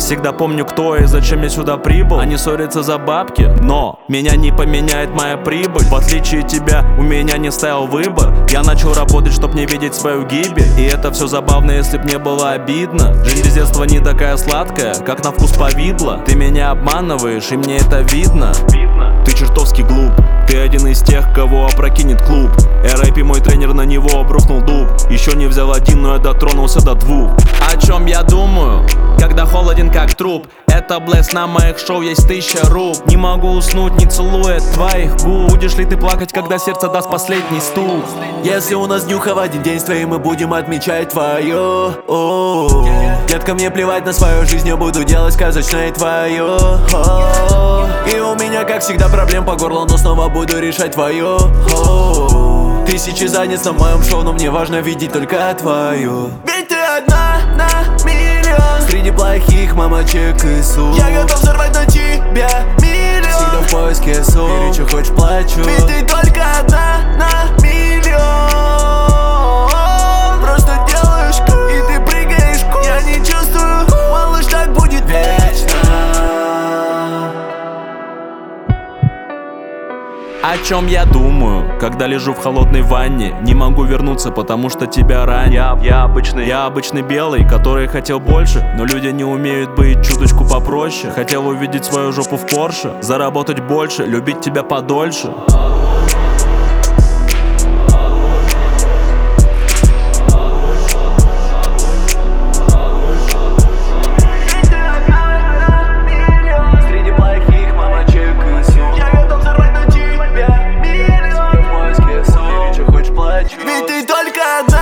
Всегда помню, кто и зачем я сюда прибыл. Они ссорятся за бабки, но меня не поменяет моя прибыль. В отличие от тебя, у меня не стоял выбор. Я начал работать, чтоб не видеть свою гибель. И это все забавно, если б не было обидно. Жизнь без детства не такая сладкая, как на вкус повидло. Ты меня обманываешь, и мне это видно. Ты чертовски глуп, ты один из тех, кого опрокинет клуб. R.I.P. мой тренер, на него обрухнул дуб. Еще не взял один, но я дотронулся до двух. О чем я думаю, когда холоден как труп? Это блэс, на моих шоу есть 1000 рук. Не могу уснуть, не целуя твоих губ. Будешь ли ты плакать, когда сердце даст последний стук? Если у нас днюха в один день с твоим, мы будем отмечать твою. Детка, мне плевать на свою жизнь, я буду делать сказочной твою. И у меня, как всегда, проблем по горлу, но снова буду решать твою. Тысячи задниц на моем шоу, но мне важно видеть только твою. Ведь ты одна на миллион среди плохих мамочек и сук. Я готов взорвать на тебя миллион. Всегда в поиске сумм, бери, что хочешь, плачу. Ведь ты только одна на миллион. Просто делаешь и ты прыгаешь. Я не чувствую, малыш, так будет вечно. О чем я думаю, когда лежу в холодной ванне? Не могу вернуться, потому что тебя ранят. Я обычный белый, который хотел больше, но люди не умеют быть чуточку попроще. Хотел увидеть свою жопу в Порше, заработать больше, любить тебя подольше. Ведь ты только одна.